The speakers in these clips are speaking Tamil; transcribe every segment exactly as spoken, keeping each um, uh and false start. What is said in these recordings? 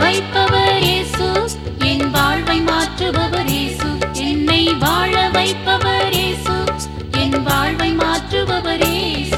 வைப்பவர் இயேசு, என் வாழ்வை மாற்றுபவர் இயேசு. என்னை வாழ வைப்பவர் இயேசு, என் வாழ்வை மாற்றுபவர் இயேசு.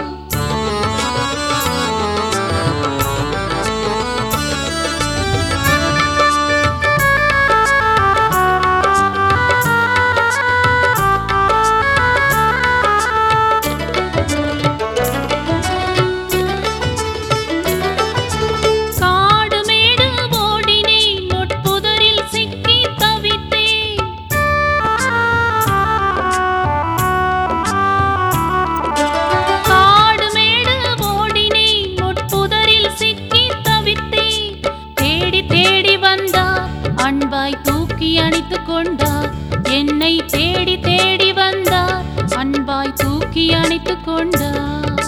அன்பாய் தூக்கி அணைத்துக் கொண்டார், என்னை தேடி தேடி வந்தார். அன்பாய் தூக்கி அணைத்துக் கொண்டார்.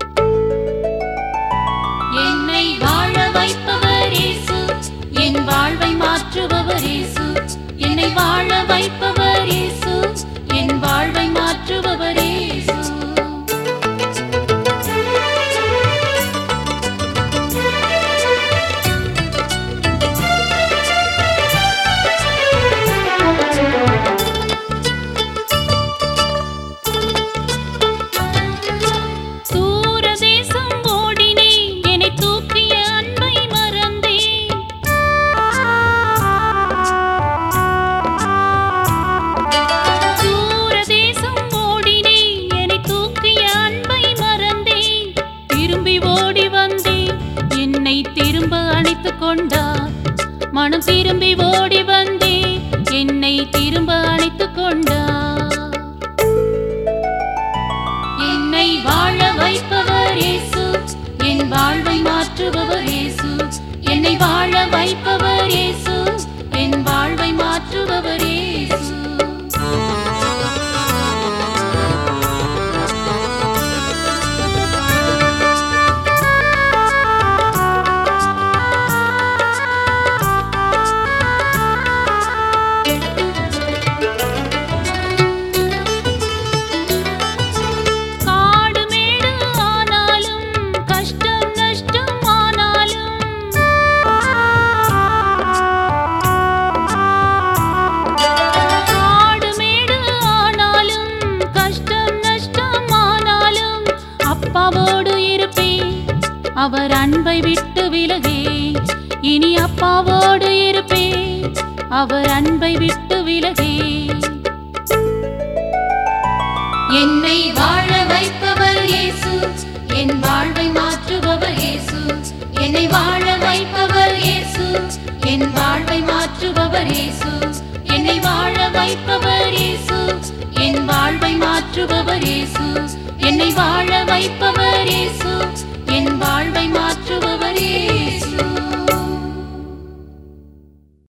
என்னை வாழ வைப்பவர் இயேசு, என் வாழ்வை மாற்றுபவர் இயேசு. என்னை வாழ வைப்பவர் இயேசு, என் வாழ்வை மாற்றுபவர் இயேசு. திரும்ப அணைத்துக் கொண்டார், மனம் திரும்பி ஓடி வந்தே என்னை திரும்ப அணைத்துக் கொண்டார். என்னை வாழ வைப்பவர் இயேசு, என் வாழ்வை மாற்றுபவர் இயேசு. என்னை வாழ வைப்பவர் இயேசு, என் வாழ்வை மாற்றுபவர் இயேசு. அப்பாவோடு இருப்பேன், அவர் அன்பை விட்டு விலகே. இனி அப்பாவோடு இருப்பேன், அவர் அன்பை விட்டு விலகே. என்னை வாழ வைப்பவர் இயேசு, என் வாழ்வை மாற்றுபவர் இயேசு. என்னை வாழ வைப்பவர் இயேசு, என் வாழ்வை மாற்றுபவர் இயேசு. என்னை வாழ வைப்பவர் இயேசு, என் வாழ்வை மாற்றுபவர் இயேசு. என்னை வாழ வைப்பவர் இயேசு, என் வாழ்வை மாற்றுபவர் இயேசு.